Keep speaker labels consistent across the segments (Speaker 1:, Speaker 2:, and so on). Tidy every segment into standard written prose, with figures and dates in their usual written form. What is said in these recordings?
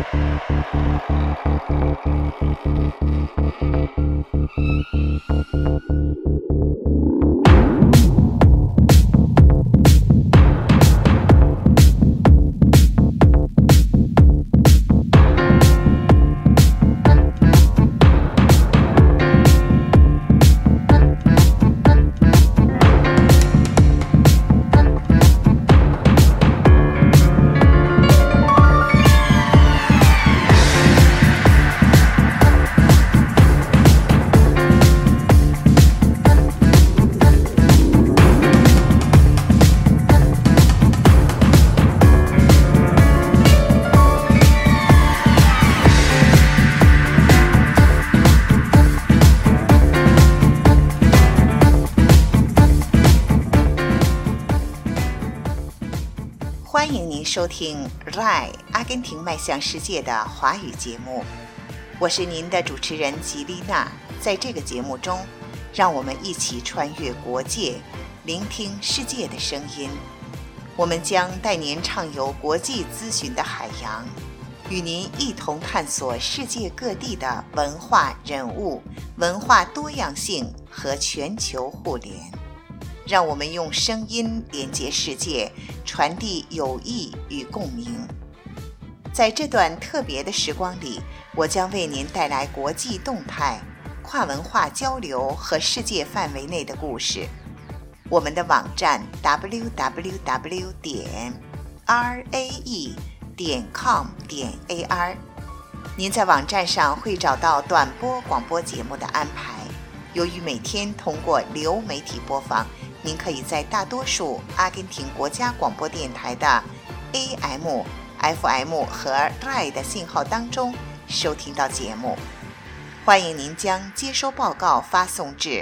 Speaker 1: 欢迎您收听 RAI 阿根廷迈向世界的华语节目，我是您的主持人吉丽娜。在这个节目中，让我们一起穿越国界，聆听世界的声音。我们将带您畅游国际资讯的海洋，与您一同探索世界各地的文化人物、文化多样性和全球互联。让我们用声音连接世界，传递友谊与共鸣。在这段特别的时光里，我将为您带来国际动态、跨文化交流和世界范围内的故事。我们的网站 www.rae.com.ar， 您在网站上会找到短波广播节目的安排。由于每天通过流媒体播放，您可以在大多数阿根廷国家广播电台的 AM、FM 和 RAI 的信号当中收听到节目。欢迎您将接收报告发送至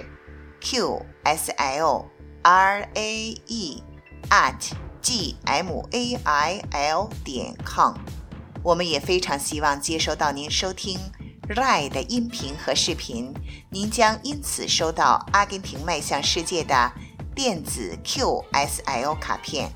Speaker 1: qslae@gmail.com。 我们也非常希望接收到您收听 RAI 的音频和视频，您将因此收到阿根廷迈向世界的电子 QSL 卡片。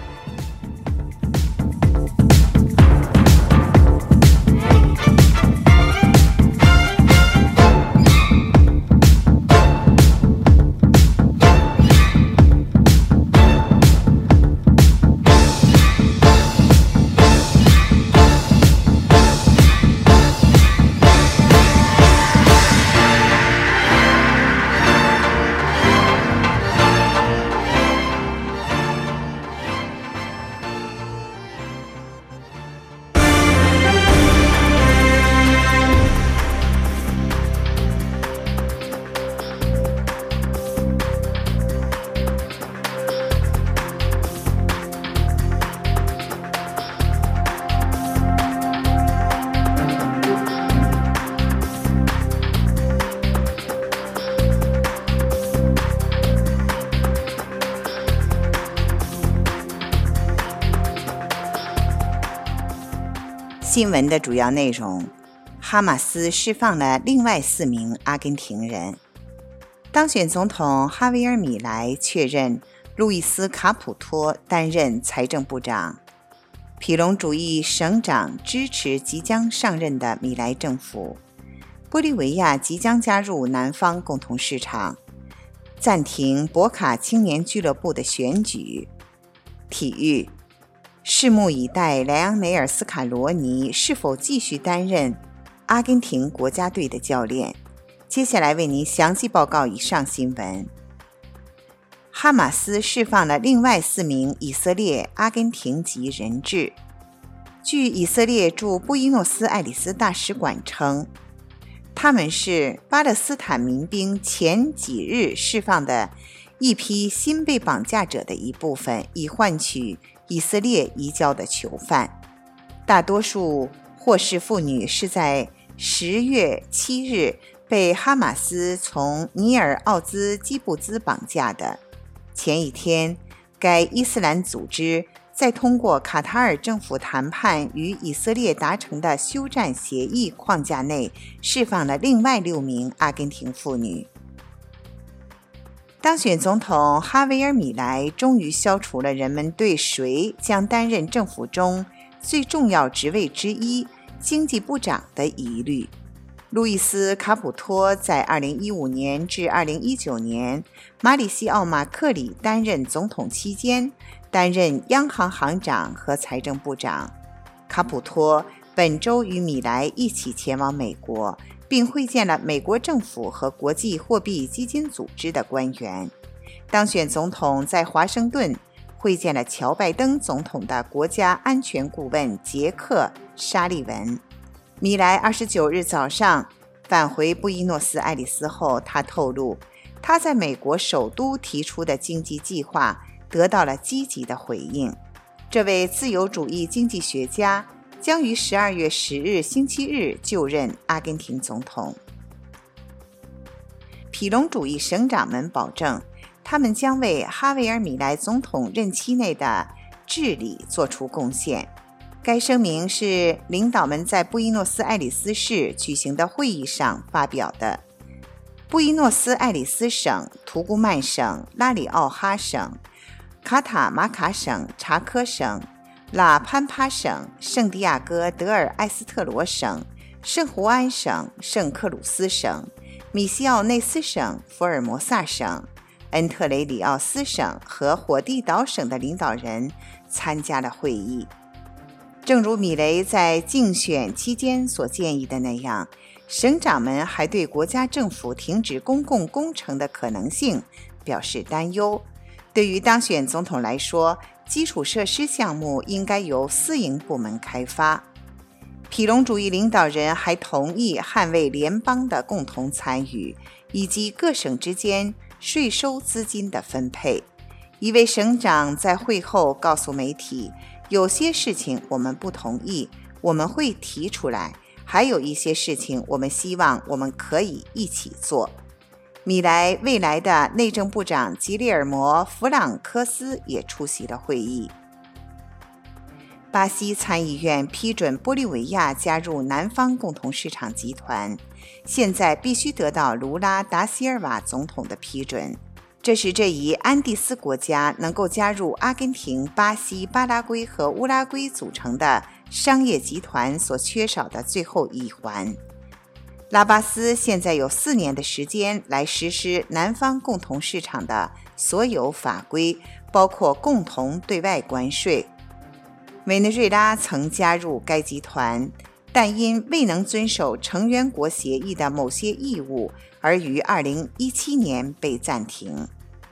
Speaker 1: 新闻的主要内容：哈马斯释放了另外4名阿根廷人。当选总统哈维尔·米莱确认路易斯·卡普托担任财政部长。皮隆主义省长支持即将上任的米莱政府。玻利维亚即将加入南方共同市场。暂停博卡青年俱乐部的选举。体育，拭目以待莱昂内尔·斯卡罗尼是否继续担任阿根廷国家队的教练。接下来为您详细报告以上新闻。哈马斯释放了另外4名以色列阿根廷籍人质。据以色列驻布宜诺斯艾利斯大使馆称，他们是巴勒斯坦民兵前几日释放的一批新被绑架者的一部分，以换取以色列移交的囚犯。大多数获释妇女是在10月7日被哈马斯从尼尔奥兹基布兹绑架的。前一天，该伊斯兰组织在通过卡塔尔政府谈判与以色列达成的休战协议框架内释放了另外6名阿根廷妇女。当选总统哈维尔·米莱终于消除了人们对谁将担任政府中最重要职位之一经济部长的疑虑。路易斯·卡普托在2015年至2019年马里西奥·马克里担任总统期间，担任央行行长和财政部长。卡普托本周与米莱一起前往美国，并会见了美国政府和国际货币基金组织的官员。当选总统在华盛顿会见了乔拜登总统的国家安全顾问杰克·沙利文。米莱29日早上返回布宜诺斯艾利斯后，他透露，他在美国首都提出的经济计划得到了积极的回应。这位自由主义经济学家将于12月10日星期日就任阿根廷总统。皮隆主义省长们保证，他们将为哈维尔·米莱总统任期内的治理做出贡献。该声明是领导们在布宜诺斯艾利斯市举行的会议上发表的。布宜诺斯艾利斯省、图古曼省、拉里奥哈省、卡塔马卡省、查科省、拉潘帕省、圣地亚哥德尔埃斯特罗省、圣胡安省、圣克鲁斯省、米西奥内斯省、福尔摩萨省、恩特雷里奥斯省和火地岛省的领导人参加了会议。正如米雷在竞选期间所建议的那样，省长们还对国家政府停止公共工程的可能性表示担忧。对于当选总统来说，基础设施项目应该由私营部门开发。皮隆主义领导人还同意捍卫联邦的共同参与，以及各省之间税收资金的分配。一位省长在会后告诉媒体，有些事情我们不同意，我们会提出来，还有一些事情我们希望我们可以一起做。米莱未来的内政部长吉列尔摩·弗朗科斯也出席了会议。巴西参议院批准玻利维亚加入南方共同市场集团，现在必须得到卢拉·达西尔瓦总统的批准。这是这一安第斯国家能够加入阿根廷、巴西、巴拉圭和乌拉圭组成的商业集团所缺少的最后一环。拉巴斯现在有4年的时间来实施南方共同市场的所有法规，包括共同对外关税。委内瑞拉曾加入该集团，但因未能遵守成员国协议的某些义务，而于2017年被暂停。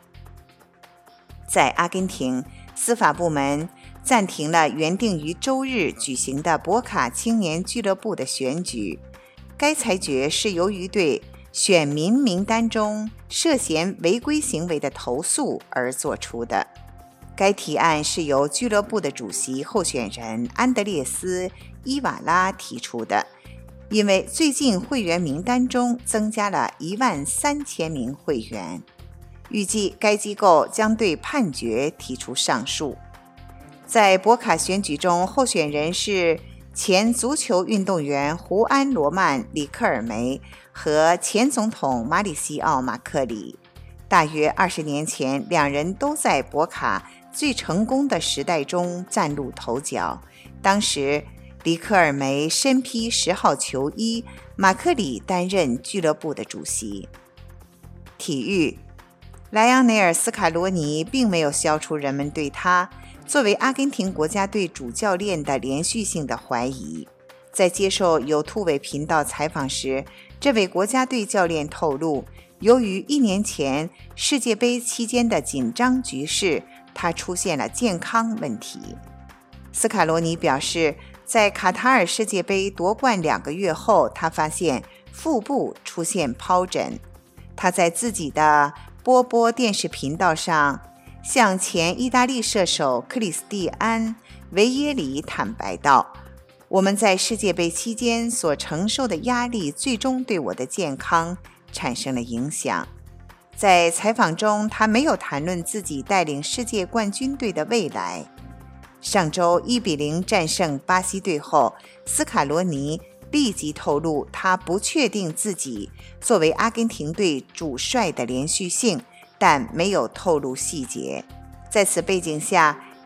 Speaker 1: 在阿根廷，司法部门暂停了原定于周日举行的博卡青年俱乐部的选举。该裁决是由于对选民名单中涉嫌违规行为的投诉而作出的。该提案是由俱乐部的主席候选人安德烈斯·伊瓦拉提出的，因为最近会员名单中增加了13000名会员。预计该机构将对判决提出上诉。在博卡选举中，候选人是前足球运动员胡安·罗曼·里克尔梅和前总统马里西奥·马克里。大约20年前，两人都在博卡最成功的时代中崭露头角。当时里克尔梅身披10号球衣，马克里担任俱乐部的主席。体育，莱昂内尔·斯卡罗尼并没有消除人们对他作为阿根廷国家队主教练的连续性的怀疑。在接受有兔尾频道采访时，这位国家队教练透露，由于1年前世界杯期间的紧张局势，他出现了健康问题。斯卡罗尼表示，在卡塔尔世界杯夺冠2个月后，他发现腹部出现疱疹。他在自己的波波电视频道上向前意大利射手克里斯蒂安·维耶里坦白道，我们在世界杯期间所承受的压力最终对我的健康产生了影响。在采访中，他没有谈论自己带领世界冠军队的未来。上周1-0战胜巴西队后，斯卡罗尼立即透露他不确定自己作为阿根廷队主帅的连续性，但没有透露细节。在此背景下，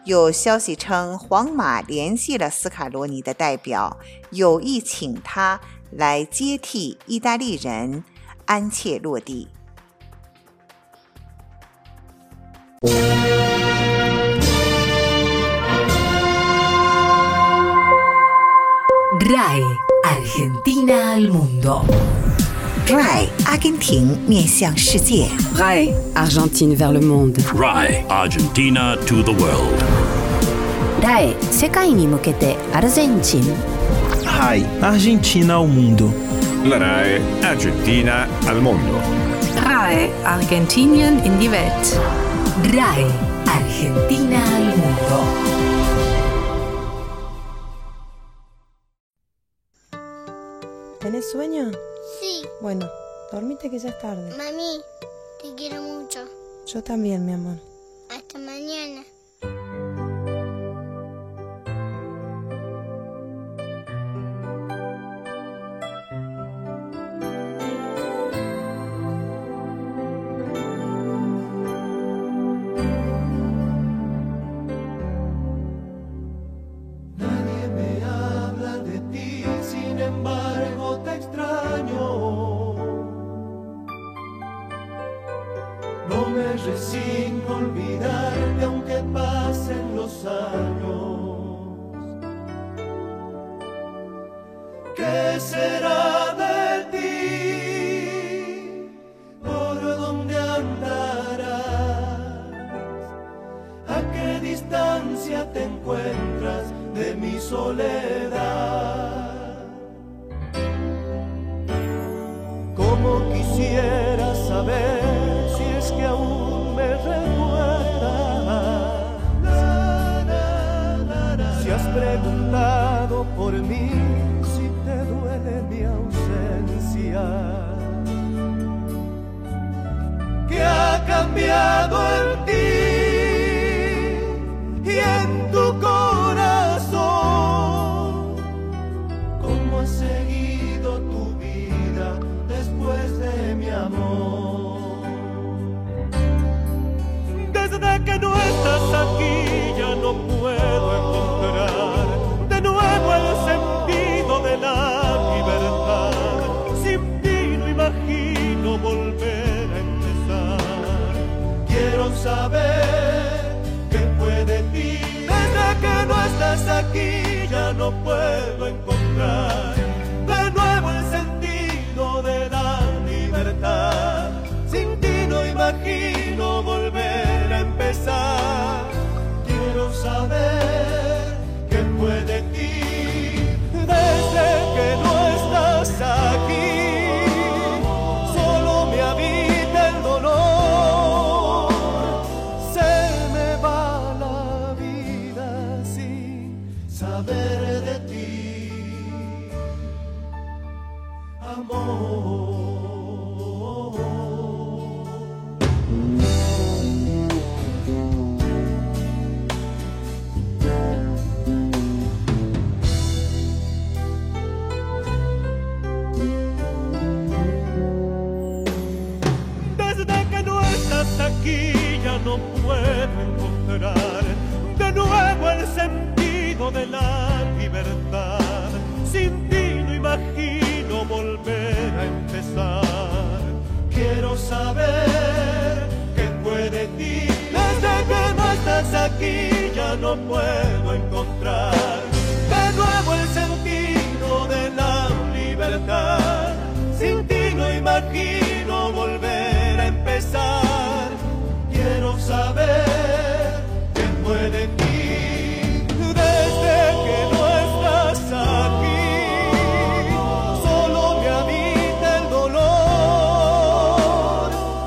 Speaker 1: 有消息称，皇马联系了斯卡罗尼的代表，有意请他来接替意大利人安切洛蒂。
Speaker 2: RAI Argentina al mundo.
Speaker 1: RAI 阿根廷面向世界。
Speaker 3: RAI Argentine vers le monde.
Speaker 4: RAI Argentina to the world.
Speaker 2: RAI 世界に向けてアルゼンチン。
Speaker 5: RAI Argentina al mundo.
Speaker 6: La RAI Argentina al mundo.
Speaker 3: RAI Argentinien in die Welt.
Speaker 2: RAI Argentina al mundo.
Speaker 7: ¿Tenés sueño?
Speaker 8: Sí.
Speaker 7: Bueno, dormite que ya es tarde.
Speaker 8: Mami, te quiero mucho.
Speaker 7: Yo también, mi amor.
Speaker 8: Hasta mañana.
Speaker 9: Nadie me habla de ti, sin embargo te extraño. No me resigno a olvidarte aunque pasen los años. ¿Qué será de ti? ¿Por dónde andarás? ¿A qué distancia te encuentras de mi soledad? Como quisiera saber si es que aún me recuerdas. Si has preguntado por mí, si te duele mi ausencia. ¿Qué ha cambiado en ti y en tu corazón? ¿Cómo has seguido tu vida después de mi amor? Desde que no estás aquí ya no puedo encontrar de nuevo el sentido de la libertad. Sin ti no imagino volver a empezar. Quiero saber qué fue de ti. Desde que no estás aquí ya no puedo encontrar de nuevo el sentido de la libertad. Sin ti no imagino volver a empezar. Quiero saber qué fue de ti. Desde que no estás aquí, solo me habita el dolor. Se me va la vida sin saber de ti, amor. Desde que no estás aquí ya no puedo encontrar de nuevo el sentido de la libertad. Sin ti no imagino volver a empezar. Quiero saber qué fue de ti. Desde que no estás aquí ya no puedo encontrar de nuevo el sentido de la libertad. Sin ti no imagino volver a empezar. Quiero saber qué fue de ti. Desde que no estás aquí, solo me habita el dolor.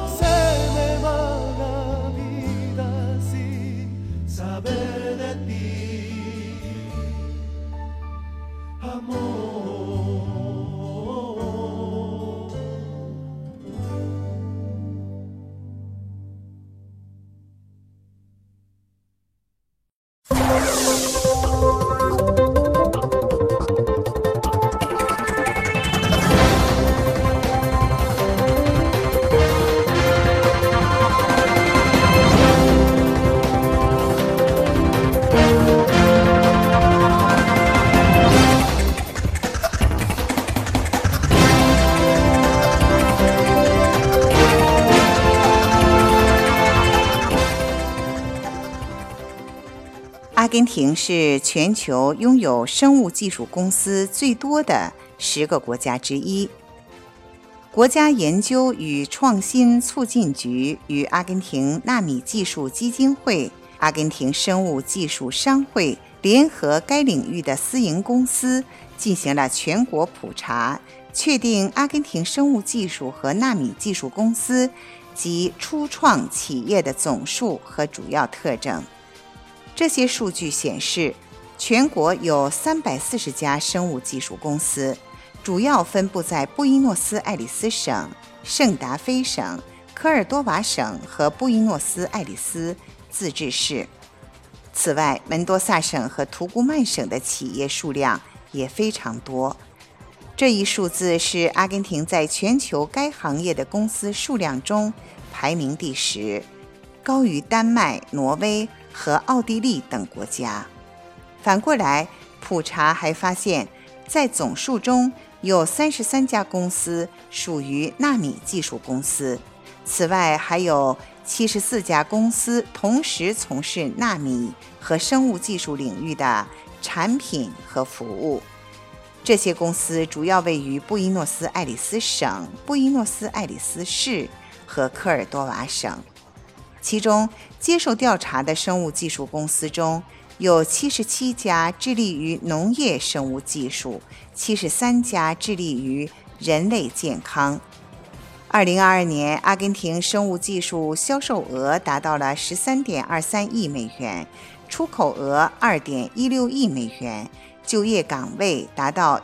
Speaker 1: 根廷是全球拥有生物技术公司最多的10个国家之一。国家研究与创新促进局与阿根廷纳米技术基金会、阿根廷生物技术商会联合该领域的私营公司进行了全国普查，确定阿根廷生物技术和纳米技术公司及初创企业的总数和主要特征。这些数据显示，全国有340家生物技术公司，主要分布在布宜诺斯艾利斯省、圣达菲省、科尔多瓦省和布宜诺斯艾利斯自治市。此外，门多萨省和图古曼省的企业数量也非常多。这一数字是阿根廷在全球该行业的公司数量中排名第10，高于丹麦、挪威和奥地利等国家。反过来，普查还发现，在总数中有33家公司属于纳米技术公司，此外还有74家公司同时从事纳米和生物技术领域的产品和服务。这些公司主要位于布宜诺斯艾利斯省、布宜诺斯艾利斯市和科尔多瓦省。其中，接受调查的生物技术公司中有77家致力于农业生物技术，73家致力于人类健康。2022年，阿根廷生物技术销售额达到了13.23亿美元，出口额2.16亿美元，就业岗位达到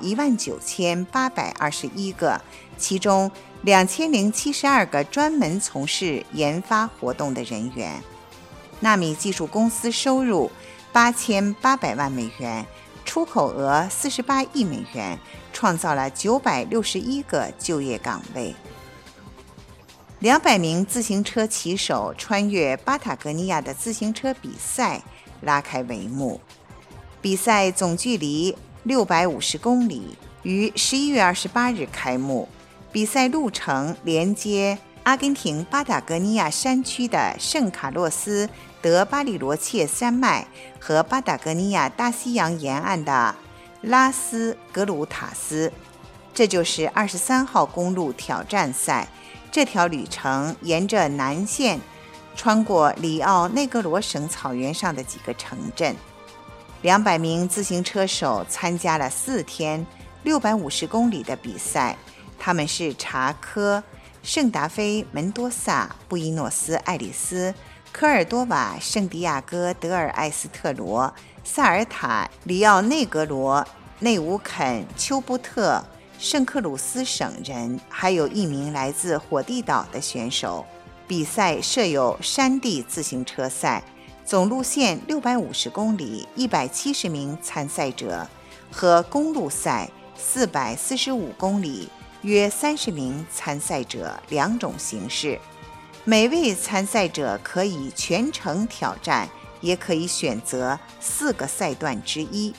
Speaker 1: 19821个，其中2072个专门从事研发活动的人员。纳米技术公司收入8800万美元，出口额48亿美元，创造了961个就业岗位。200名自行车骑手穿越巴塔哥尼亚的自行车比赛拉开帷幕。比赛总距离650公里，于11月28日开幕。比赛路程连接阿根廷巴塔哥尼亚山区的圣卡洛斯德巴利罗切山脉和巴塔哥尼亚大西洋沿岸的拉斯格鲁塔斯。这就是23号公路挑战赛。这条旅程沿着南线穿过里奥内格罗省草原上的几个城镇。200名自行车手参加了4天650公里的比赛，他们是查科、圣达菲、门多萨、布宜诺斯艾利斯、科尔多瓦、圣地亚哥德尔埃斯特罗、萨尔塔、里奥内格罗、内乌肯、丘布特、圣克鲁斯省人，还有1名来自火地岛的选手。比赛设有山地自行车赛，总路线650公里，170名参赛者，和公路赛445公里，约30名参赛者2种形式。每位参赛者可以全程挑战，也可以选择4个赛段之一。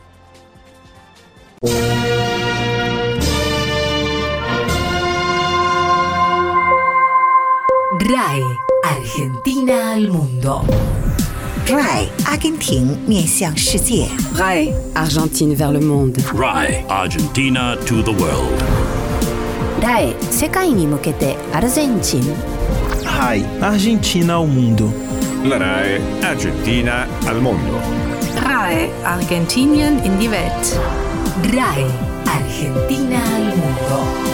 Speaker 2: RAI Argentina al mundo.
Speaker 1: RAI 阿根廷面向世界。
Speaker 2: RAI Argentine vers le monde.
Speaker 4: RAI Argentina to the world.
Speaker 2: RAI 世界に向けてアルゼンチン。
Speaker 5: RAI Argentina ao mundo.
Speaker 6: La RAI Argentina al mondo.
Speaker 3: RAI Argentinien in die Welt.
Speaker 2: RAI Argentina al mundo.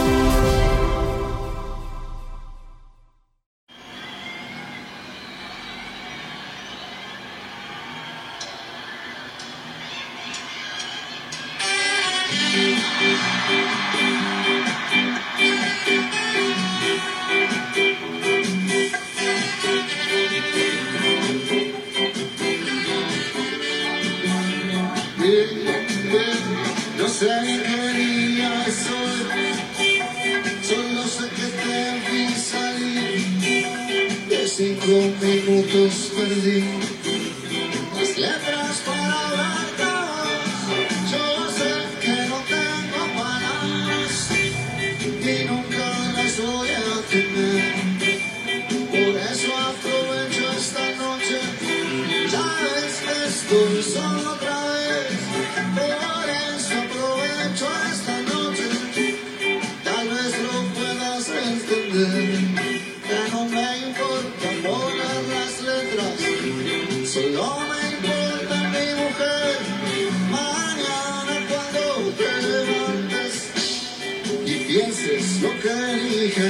Speaker 10: No sé qué día soy, solo sé que te vi salir, de 5 minutos perdí las letras para hablarnos. Yo sé que no tengo palabras y nunca las voy a tener, por eso aprovecho esta noche, ya ves que estoy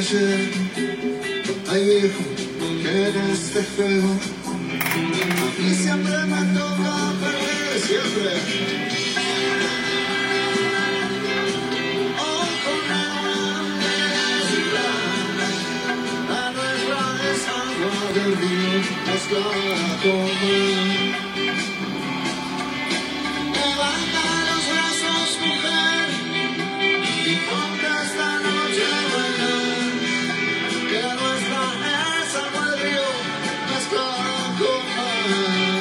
Speaker 10: ayer. Ay viejo, que en este juego a mí siempre me toca perder, siempre. Oh, con la bandera, la nuestra es agua del río, mezclada con mar. Levanta los brazos, mujer, y ponte esta noche a bailar, que nuestra es agua del río, mezclada con mar.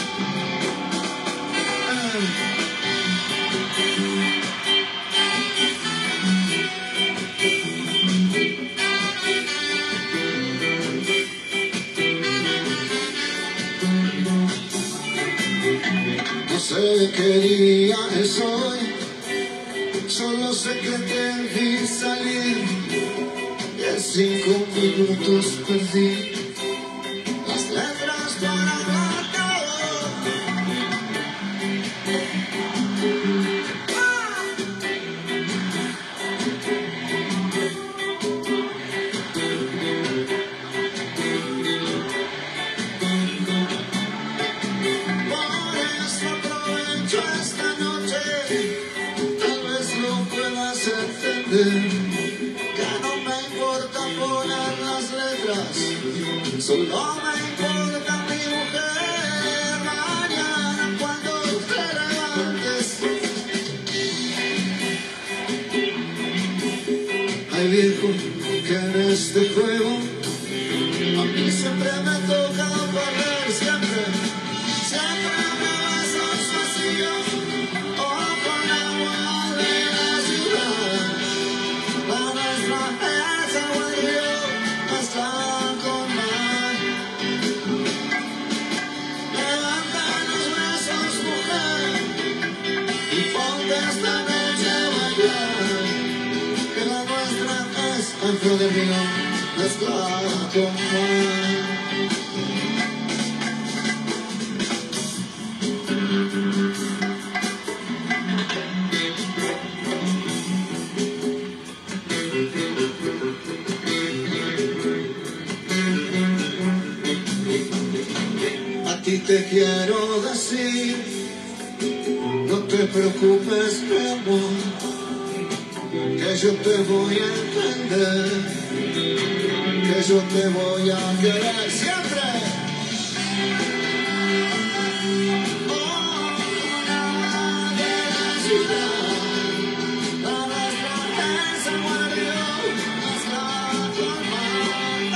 Speaker 10: No sé qué día es hoy, solo sé que te vi salir y en 5 minutos perdí las letras para cantar. Por eso aprovecho esta noche, tal vez lo puedas entender, que no me importa poner las letras, solo me importa mi mujer. Mañana cuando te levantes, ay viejo, que en este juego a mí siempre me toca perder, siempre. Siempre me besos vacíos, oh, con agua de la ciudad. La nuestra es agua del río, mezclada con mar. Levanta los brazos, mujer, y ponte esta noche a bailar, que la nuestra es agua del río, mezclada con mar. A ti te quiero decir, no te preocupes, mi amor, que yo te voy a entender, que yo te voy a querer siempre. Oh, con agua de la ciudad, la nuestra es agua del río, mezclada con mar.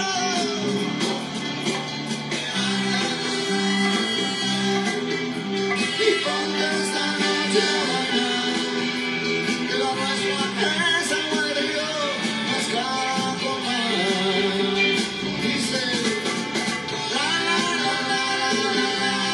Speaker 10: Y ponte esta noche a bailar, que la nuestra es agua del río, mezclada con mar. Dice, la la la la la la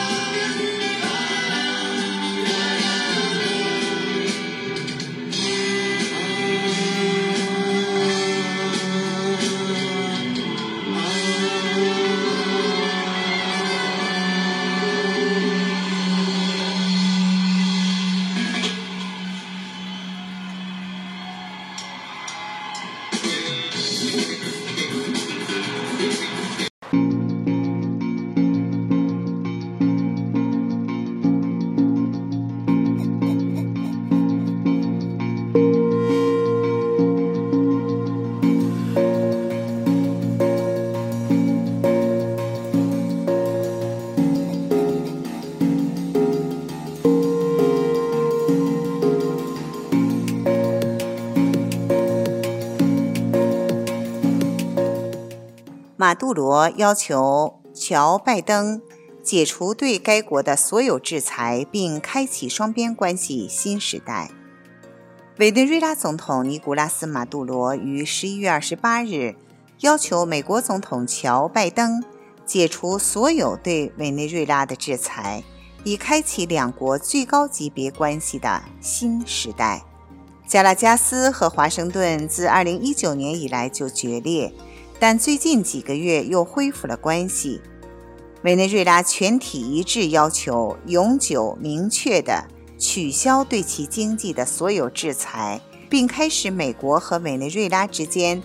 Speaker 1: 马杜罗要求乔·拜登解除对该国的所有制裁，并开启双边关系新时代。委内瑞拉总统尼古拉斯·马杜罗于11月28日要求美国总统乔·拜登解除所有对委内瑞拉的制裁，以开启两国最高级别关系的新时代。加拉加斯和华盛顿自2019年以来就决裂，但最近几个月又恢复了关系。委内瑞拉全体一致要求永久明确地取消对其经济的所有制裁，并开始美国和委内瑞拉之间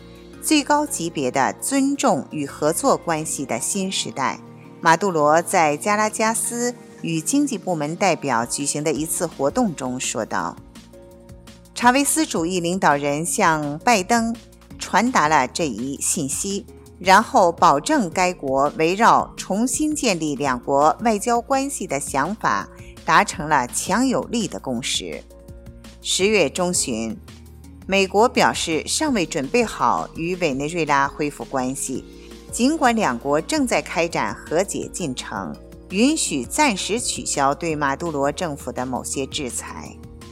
Speaker 1: 最高级别的尊重与合作关系的新时代。马杜罗在加拉加斯与经济部门代表举行的一次活动中说道，查韦斯主义领导人向拜登传达了这一信息，然后保证该国围绕重新建立两国外交关系的想法达成了强有力的共识。10月中旬，美国表示尚未准备好与委内瑞拉恢复关系，尽管两国正在开展和解进程，允许暂时取消对马杜罗政府的某些制裁。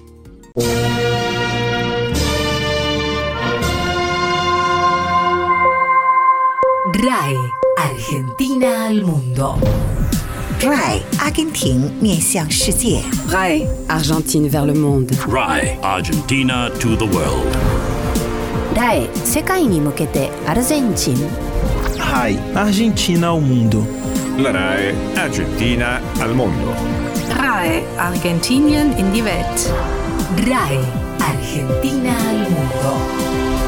Speaker 2: RAI Argentina al mundo.
Speaker 1: RAI 阿根廷面向世界。
Speaker 3: RAI Argentine vers le monde.
Speaker 4: RAI Argentina to the world.
Speaker 2: RAI 世界に向けてアルゼンチン。
Speaker 5: RAI Argentina ao mundo.
Speaker 6: La RAI Argentina al mondo.
Speaker 3: RAI Argentinien in die Welt.
Speaker 2: RAI Argentina al mundo.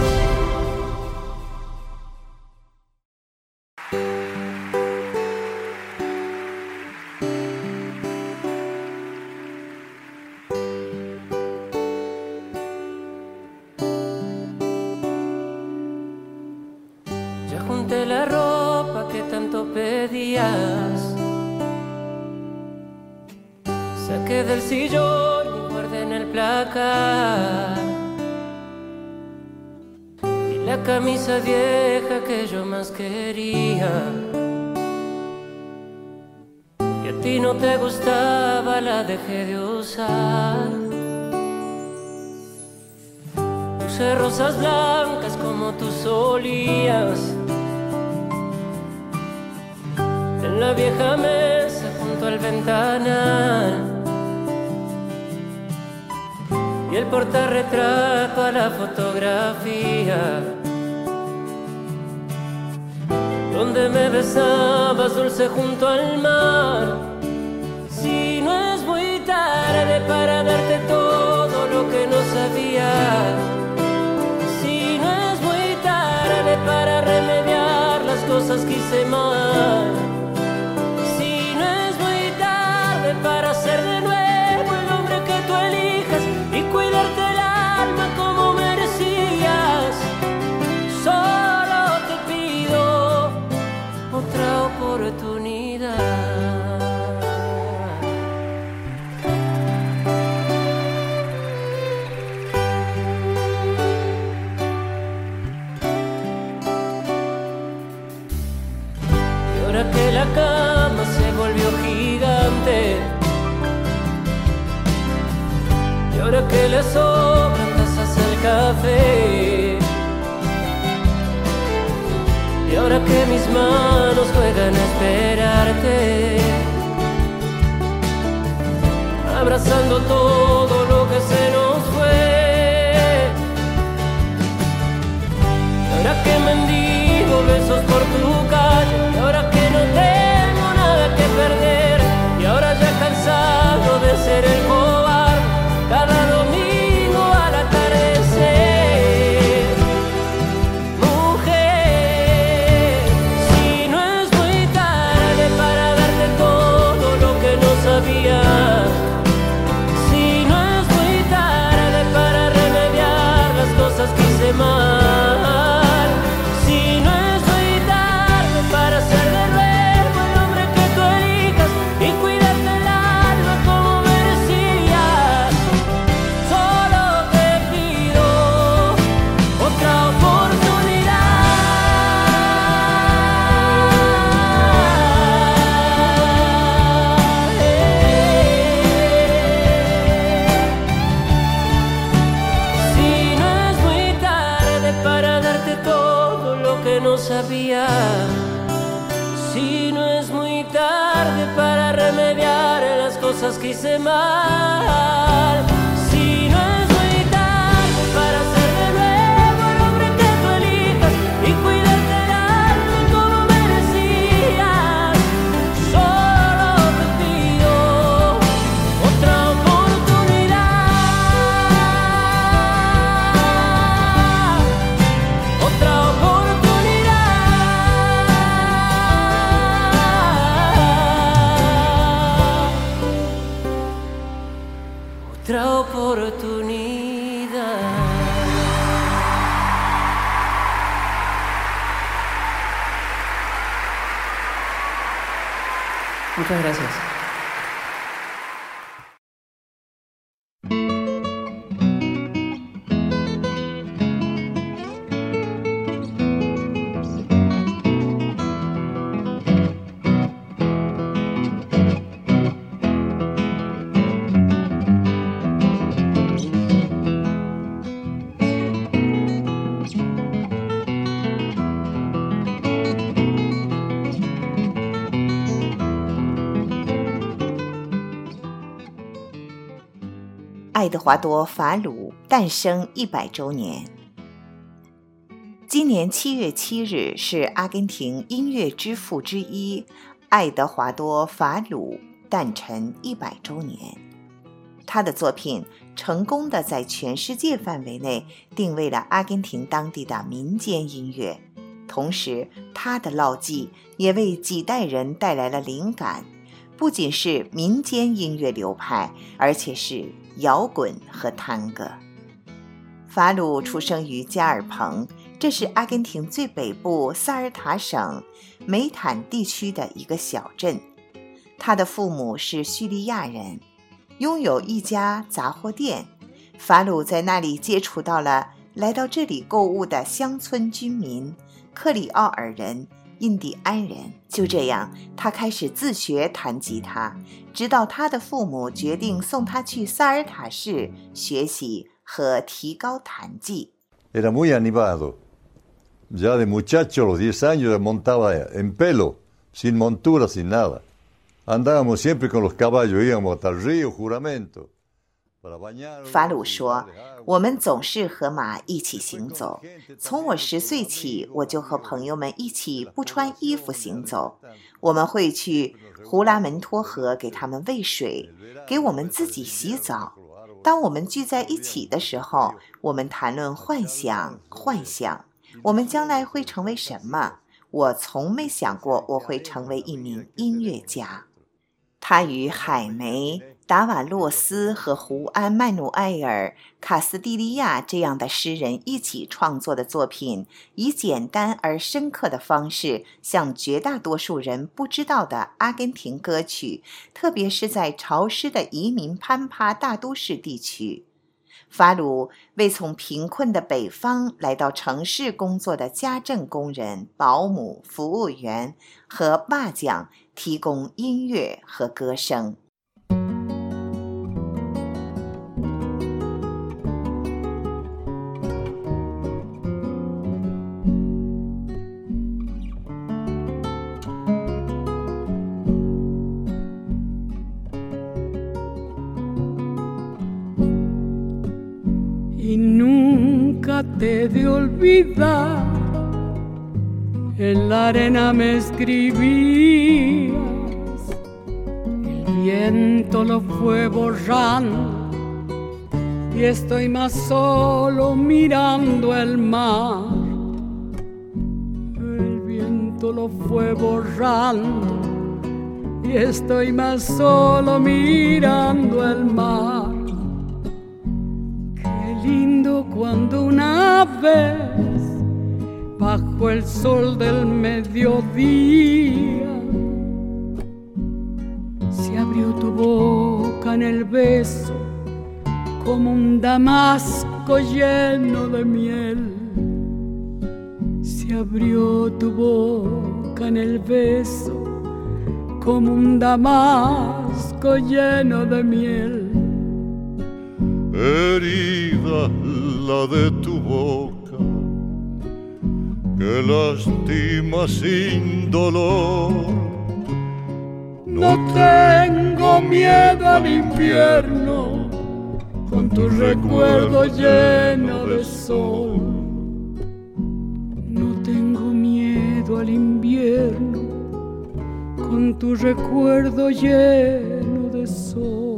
Speaker 11: Ya junté la ropa que tanto pedías, saqué del sillón y guardé en el placar, y la camisa vieja que yo más quería, y a ti no te gustaba, la dejé de usar. Puse rosas blancas como tú solías en la vieja mesa junto al ventanal, y el portarretrato a la fotografía donde me besabas dulce junto al mar. Si no es muy tarde para darte todo lo que no sabía, para remediar las cosas que hice mal, si no es muy tarde para ser de nuevo el hombre que tú elijas y cuidarte el alma como merecías, solo te pido otra oportunidad. Que la cama se volvió gigante, y ahora que le sobran tazas al café, y ahora que mis manos juegan a esperarte, abrazando todo lo que se nos fue, y ahora que mendigo besos por tu calle, y ahora que no tengo nada que perder, y ahora ya cansado de ser el cobarde cada domingo al atardecer. Mujer, si no es muy tarde para darte todo lo que no sabía, si no es muy tarde para remediar las cosas que hice mal, si no es muy tarde para ser de nuevo el hombre que tú elijas y cuidarte el alma como merecías, solo te pido otra oportunidad. Si no es muy tarde para darte todo lo que no sabía, si no es muy tarde para remediar las cosas que hice mal, si no es muy tarde para ser de nuevo el hombre que tú elijas y cuidarte el alma como merecías, solo te pido otra oportunidad, otra oportunidad. oportunidad. Muchas gracias.
Speaker 1: 爱德华多·法鲁诞生100周年。今年7月7日是阿根廷音乐之父之一爱德华多·法鲁诞辰100周年。他的作品成功地在全世界范围内定位了阿根廷当地的民间音乐，同时他的烙迹也为几代人带来了灵感，不仅是民间音乐流派，而且是摇滚和探戈。法鲁出生于加尔彭，这是阿根廷最北部萨尔塔省梅坦地区的一个小镇。他的父母是叙利亚人，拥有一家杂货店。法鲁在那里接触到了来到这里购物的乡村居民、克里奥尔人、印第安人。就这样，他开始自学弹吉他，直到他的父母决定送他去萨尔塔市学习和提高弹技。
Speaker 12: Era muy animado. Ya de muchacho, a los 10 años, montaba en pelo, sin montura, sin nada. Andábamos siempre con los caballos, íbamos hasta el río Juramento.
Speaker 1: 法鲁说，我们总是和马一起行走，从我10岁起，我就和朋友们一起不穿衣服行走。我们会去胡拉门托河给他们喂水，给我们自己洗澡。当我们聚在一起的时候，我们谈论幻想，我们将来会成为什么？我从没想过我会成为一名音乐家。他与海梅、达瓦洛斯和胡安·曼努埃尔·卡斯蒂利亚这样的诗人一起创作的作品，以简单而深刻的方式向绝大多数人不知道的阿根廷歌曲，特别是在潮湿的移民攀爬大都市地区。法鲁为从贫困的北方来到城市工作的家政工人、保姆、服务员和瓦匠提供音乐和歌声。
Speaker 13: Y nunca te he de olvidar, en la arena me escribías, el viento lo fue borrando y estoy más solo mirando el mar. El viento lo fue borrando y estoy más solo mirando el mar. Lindo cuando una vez bajo el sol del mediodía se abrió tu boca en el beso como un damasco lleno de miel. Se abrió tu boca en el beso como un damasco lleno de miel.
Speaker 10: Herida la de tu boca, que lastima sin dolor.
Speaker 13: No tengo miedo al invierno, con tu recuerdo lleno de sol. No tengo miedo al invierno, con tu recuerdo lleno de sol.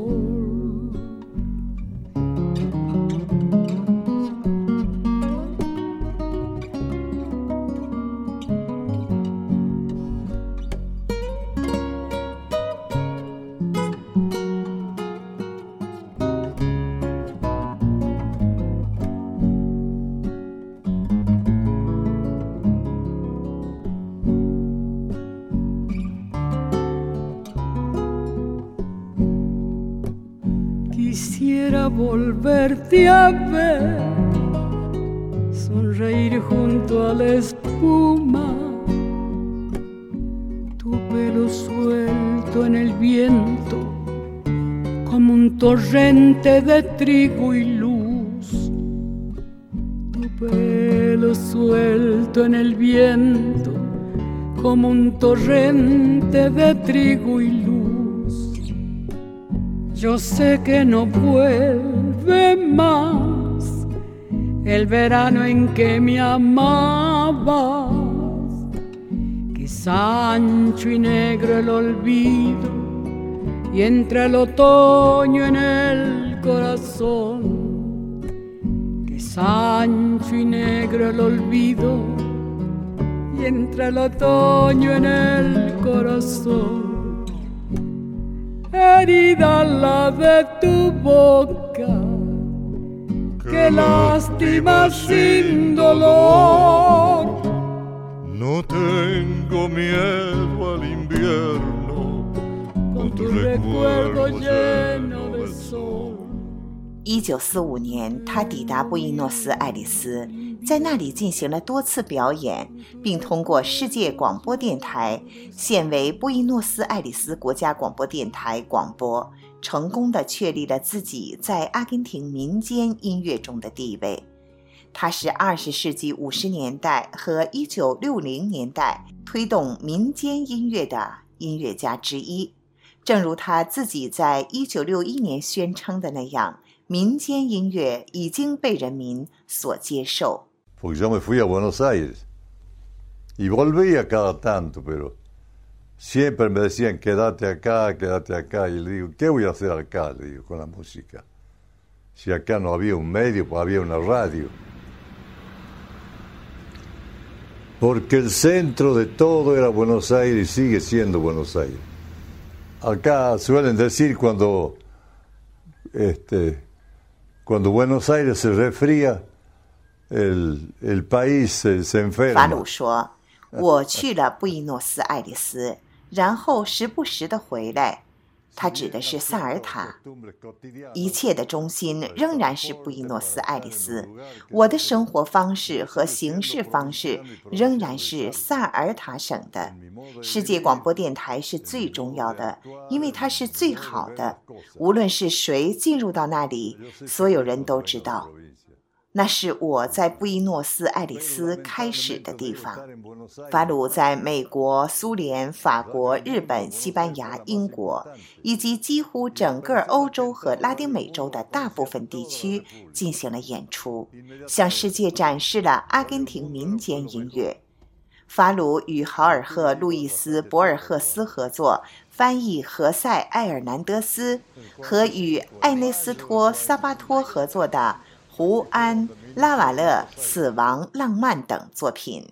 Speaker 13: volverte a ver, sonreír junto a la espuma, tu pelo suelto en el viento como un torrente de trigo y luz, tu pelo suelto en el viento como un torrente de trigo y luz. Yo sé que no vuelve más el verano en que me amabas, que es ancho y negro el olvido y entra el otoño en el corazón, que es ancho y negro el olvido y entra el otoño en el corazón. Herida la de tu boca, que lástima sin dolor.
Speaker 9: No tengo miedo al invierno, con tu recuerdo lleno de sol。
Speaker 1: 1945年，他抵达布宜诺斯艾利斯，在那里进行了多次表演，并通过世界广播电台现为布宜诺斯艾利斯国家广播电台广播，成功地确立了自己在阿根廷民间音乐中的地位。他是20世纪50年代和1960年代推动民间音乐的音乐家之一。正如他自己在1961年宣称的那样，民间音乐已经被人民所接受。
Speaker 12: Porque yo me fui a Buenos Aires y volvía cada tanto, pero siempre me decían quédate acá, y le digo, ¿qué voy a hacer acá? Le digo, con la música. Si acá no había un medio, pues había una radio. Porque el centro de todo era Buenos Aires y sigue siendo Buenos Aires. Acá suelen decir cuando Buenos Aires se resfría, el país se enferma。
Speaker 1: 法鲁说，我去了布宜诺斯艾利斯，然后时不时地回来。他指的是萨尔塔，一切的中心仍然是布宜诺斯艾利斯，我的生活方式和行事方式仍然是萨尔塔省的。世界广播电台是最重要的，因为它是最好的，无论是谁进入到那里，所有人都知道那是我在布宜诺斯艾利斯开始的地方。法鲁在美国、苏联、法国、日本、西班牙、英国以及几乎整个欧洲和拉丁美洲的大部分地区进行了演出，向世界展示了阿根廷民间音乐。法鲁与豪尔赫·路易斯·博尔赫斯合作翻译何塞·埃尔南德斯，和与艾内斯托·萨巴托合作的胡安·拉瓦勒《死亡浪漫》等作品。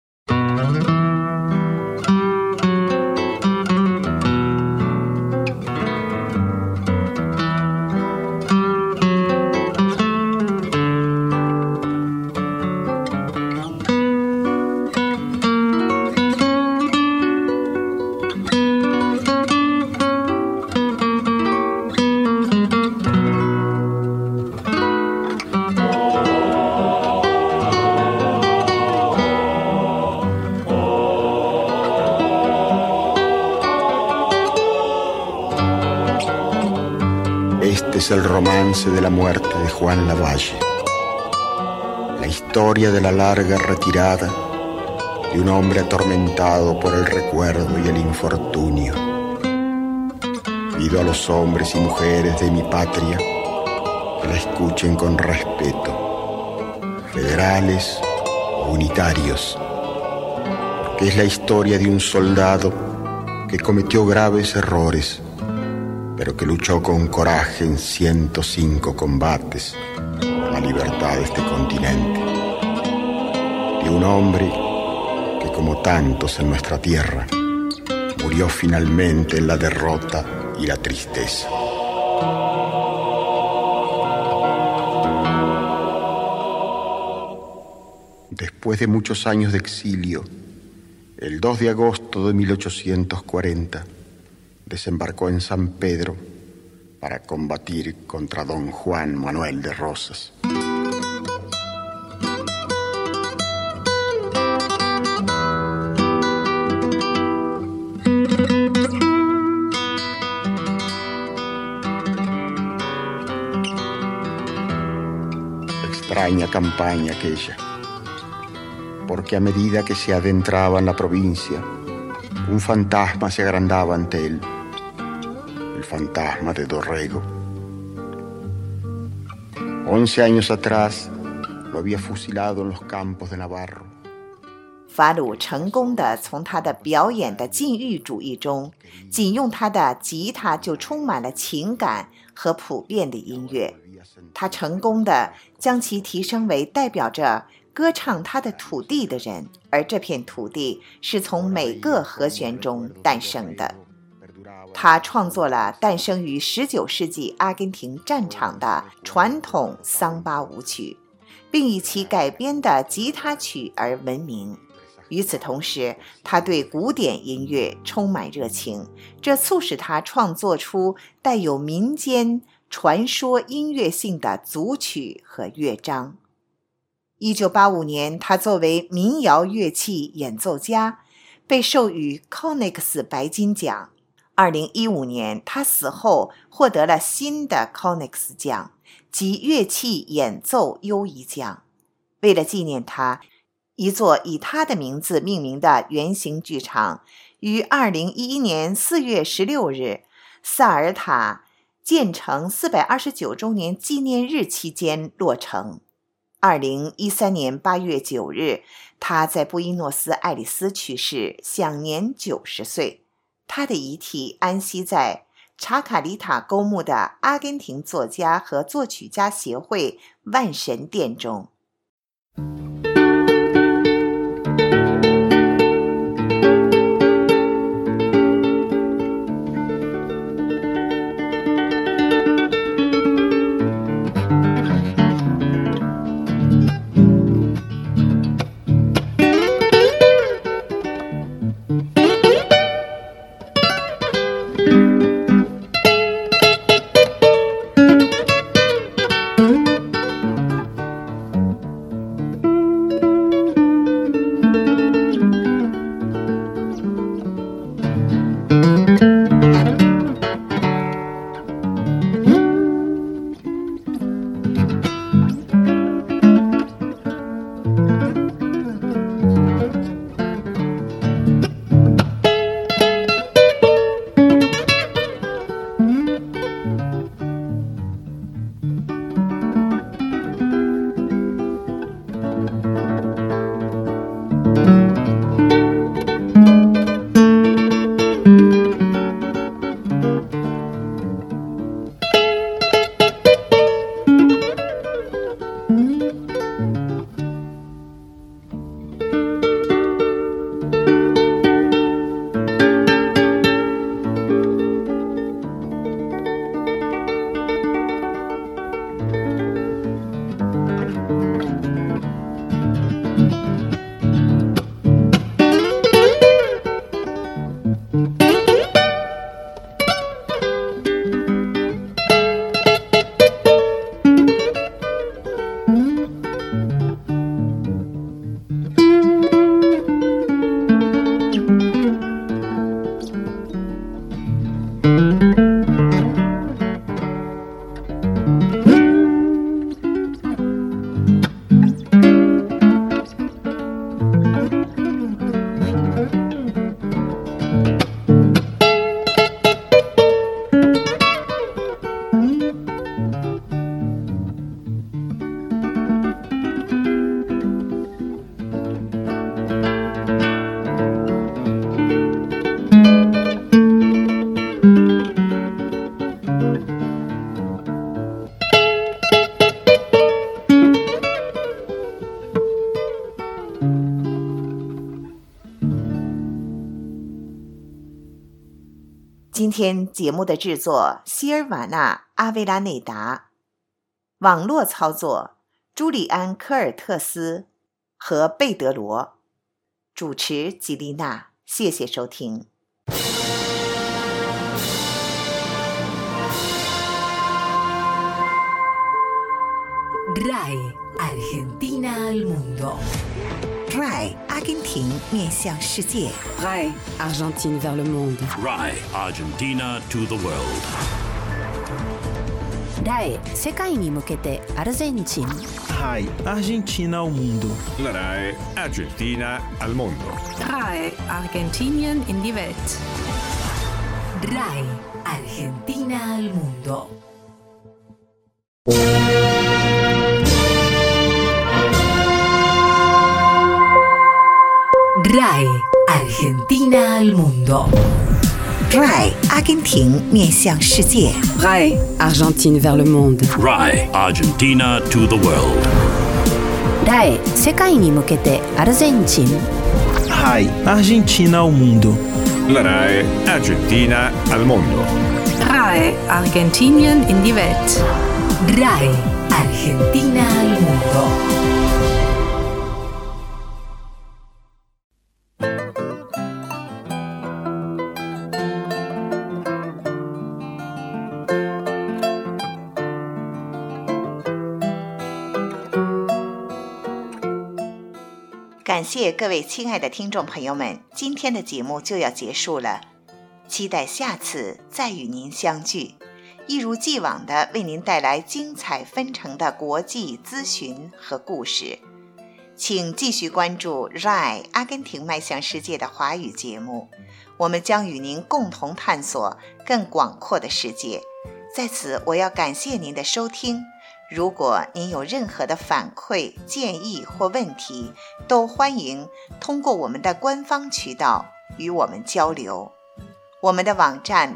Speaker 14: Es el romance de la muerte de Juan Lavalle, la historia de la larga retirada de un hombre atormentado por el recuerdo y el infortunio. Pido a los hombres y mujeres de mi patria que la escuchen con respeto, federales o unitarios, porque es la historia de un soldado que cometió graves errores, pero que luchó con coraje en 105 combates por la libertad de este continente. De un hombre que, como tantos en nuestra tierra, murió finalmente en la derrota y la tristeza. Después de muchos años de exilio, el 2 de agosto de 1840, desembarcó en San Pedro para combatir contra don Juan Manuel de Rosas. Extraña campaña aquella, porque a medida que se adentraba en la provincia, un fantasma se agrandaba ante él, el fantasma de Dorrego. 11 años atrás lo había fusilado en los campos de Navarro。
Speaker 1: 法鲁成功地从他的表演的禁欲主义中，仅用他的吉他就充满了情感和普遍的音乐。他成功地将其提升为代表着歌唱他的土地的人，而这片土地是从每个和弦中诞生的。他创作了诞生于19世纪阿根廷战场的传统桑巴舞曲，并以其改编的吉他曲而闻名。与此同时，他对古典音乐充满热情，这促使他创作出带有民间传说音乐性的组曲和乐章。1985年，他作为民谣乐器演奏家被授予 Konex 白金奖。2015年，他死后获得了新的 Konex 奖及乐器演奏优异奖。为了纪念他，一座以他的名字命名的圆形剧场于2011年4月16日萨尔塔建成429周年纪念日期间落成。2013年8月9日，他在布宜诺斯艾利斯去世，享年90岁。他的遗体安息在查卡里塔公墓的阿根廷作家和作曲家协会万神殿中。今天节目的制作希尔瓦纳·阿维拉内达，网络操作朱利安·科尔特斯和贝德罗，主持吉丽娜，谢谢收听。
Speaker 2: RAI Argentina al mundo.
Speaker 1: RAI 阿根廷面向世界。
Speaker 2: RAI Argentine vers le monde.
Speaker 4: RAI Argentina to the world.
Speaker 2: RAI 世界に向けてアルゼンチン。
Speaker 5: RAI Argentina ao mundo.
Speaker 6: La RAI Argentina al mondo.
Speaker 3: RAI Argentinien in die Welt.
Speaker 2: RAI Argentina al mundo. RAI Argentina al mundo.
Speaker 1: RAI 阿根廷面向世界。
Speaker 2: RAI Argentine vers le monde.
Speaker 4: RAI Argentina to the world.
Speaker 2: RAI 世界に向けてアルゼンチン。
Speaker 5: RAI Argentina ao mundo.
Speaker 6: La RAI Argentina al mondo.
Speaker 3: RAI Argentinien in die Welt.
Speaker 2: RAI Argentina al mundo.
Speaker 1: 感谢各位亲爱的听众朋友们，今天的节目就要结束了，期待下次再与您相聚，一如既往的为您带来精彩纷呈的国际资讯和故事。请继续关注 RAI 阿根廷迈向世界的华语节目，我们将与您共同探索更广阔的世界。在此，我要感谢您的收听。如果您有任何的反馈、建议或问题，都欢迎通过我们的官方渠道与我们交流。我们的网站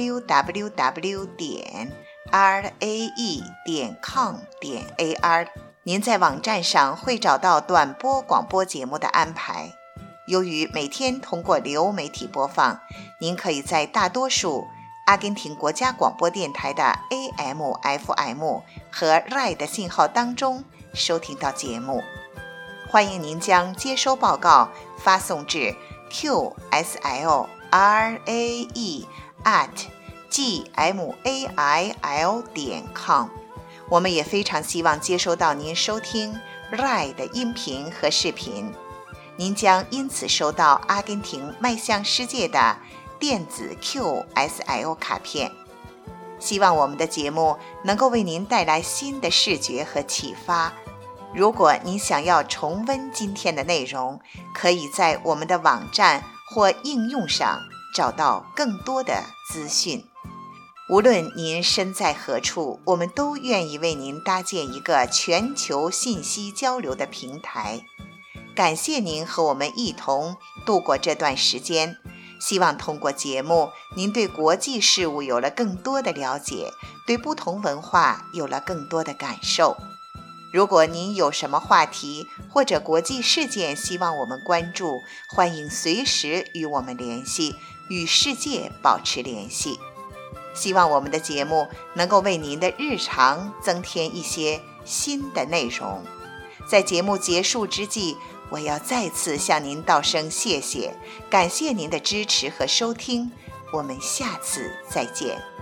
Speaker 1: www.rae.com.ar， 您在网站上会找到短波广播节目的安排。由于每天通过流媒体播放，您可以在大多数阿根廷国家广播电台的 AM、FM 和 RAI 的信号当中收听到节目。欢迎您将接收报告发送至 qslrae@gmail.com。 我们也非常希望接收到您收听 RAI 的音频和视频，您将因此收到阿根廷迈向世界的电子 QSL 卡片。希望我们的节目能够为您带来新的视觉和启发。如果您想要重温今天的内容，可以在我们的网站或应用上找到更多的资讯。无论您身在何处，我们都愿意为您搭建一个全球信息交流的平台。感谢您和我们一同度过这段时间。希望通过节目，您对国际事务有了更多的了解，对不同文化有了更多的感受。如果您有什么话题或者国际事件希望我们关注，欢迎随时与我们联系，与世界保持联系。希望我们的节目能够为您的日常增添一些新的内容。在节目结束之际，我要再次向您道声谢谢，感谢您的支持和收听，我们下次再见。